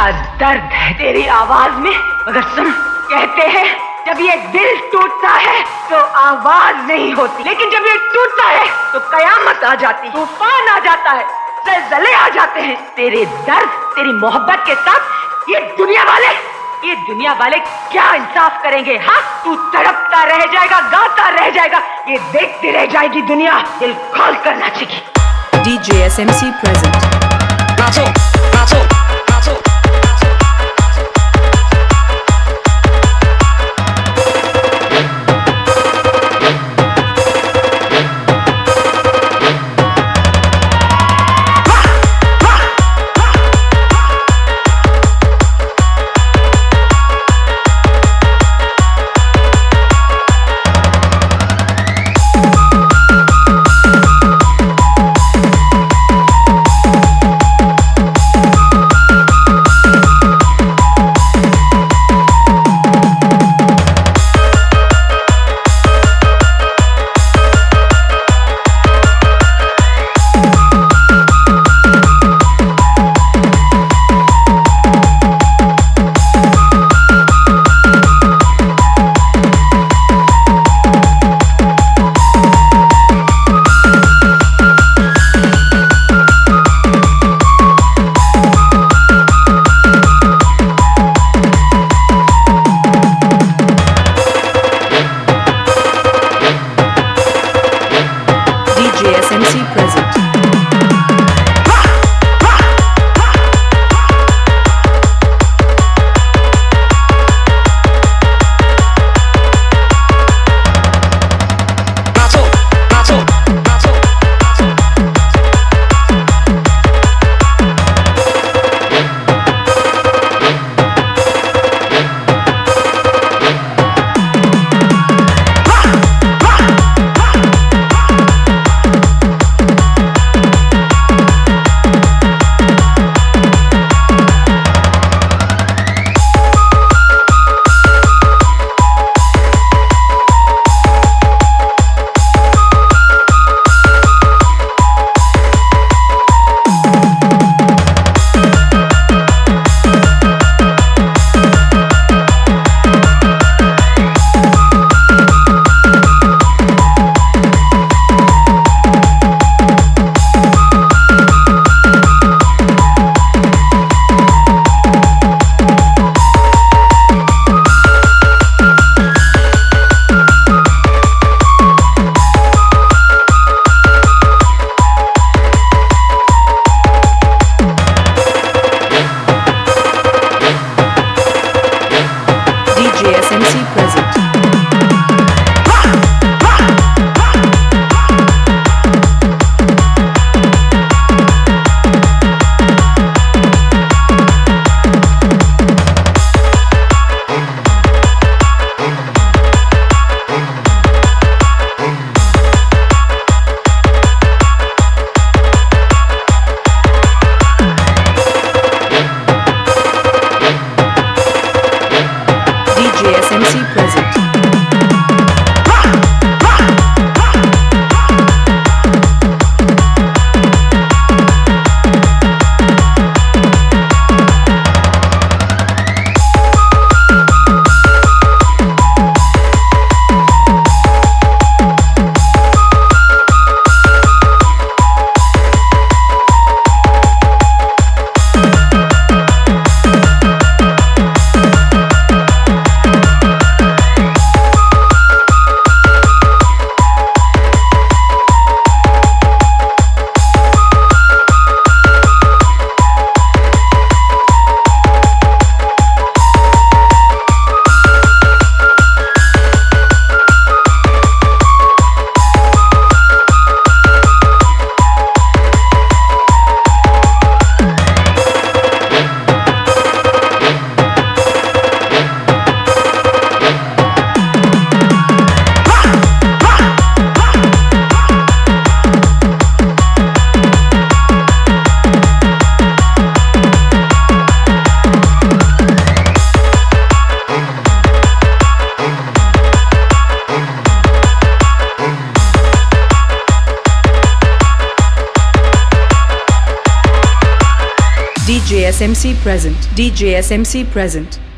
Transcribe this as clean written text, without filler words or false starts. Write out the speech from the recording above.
क्या दर्द है तेरी आवाज में। मगर सुन, कहते हैं जब ये दिल टूटता है तो आवाज नहीं होती, लेकिन जब ये टूटता है तो कयामत आ जाती, तूफान आ जाता है, ज़लज़ले आ जाते हैं। तेरे दर्द, तेरी मोहब्बत के साथ ये दुनिया वाले क्या इंसाफ करेंगे? हाँ, तू तड़पता रह जाएगा, गाता रह जाएगा, ये देखती रह जाएगी दुनिया दिल खोल कर नाचेगी। DJ SMC present. Nacho, nacho, nacho. DJ SMC present. DJ SMC present.